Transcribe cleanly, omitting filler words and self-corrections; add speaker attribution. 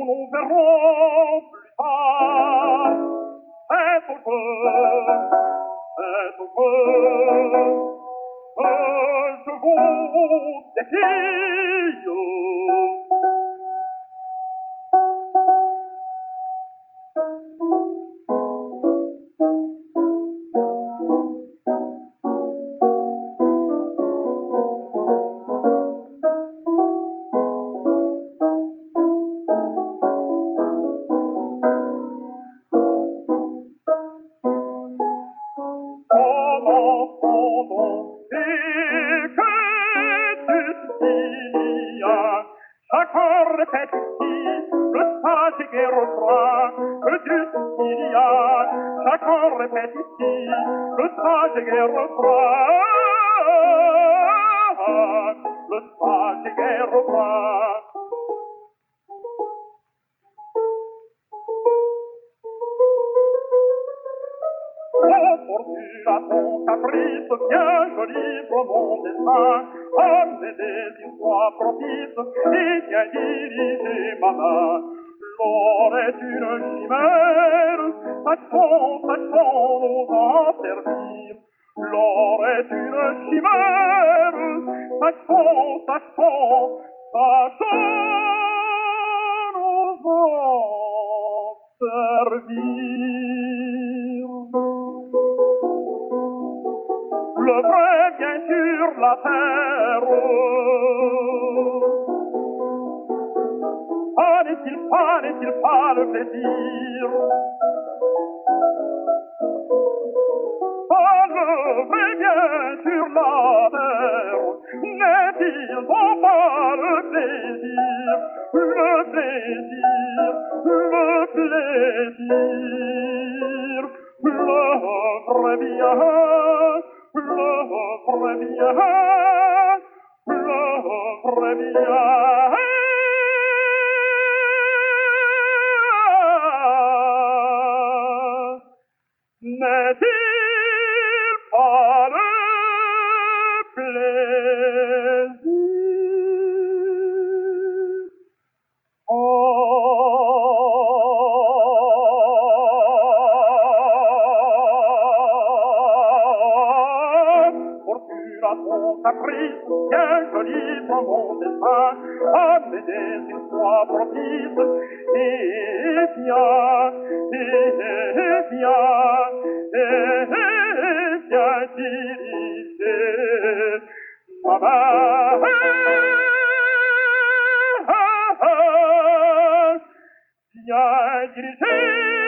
Speaker 1: nous verrons plus tard. C'est au jeu que je vous défie. Chacun répète ici le sage et gai refrain que Justinian. Chacun répète ici le sage et gai refrain, le sage et gai refrain. Fortune à ton caprice, bien joli pour mon destin, amener des histoires propices et bien diriger ma main. L'or est une chimère, tâchons nous en servir. L'or est une chimère, tâchons nous en servir. Le vrai vient sur la terre. N'est-il pas le plaisir? Le vrai vient sur la terre. N'est-il pas le plaisir? Le plaisir, le plaisir. Le vrai vient, le vrai vient, le vrai vient. N'est-il pas le plaisir? Fortune à ton caprice, bien joli pour mon destin, amener des histoires propices, et viens diriger ma main. Viens diriger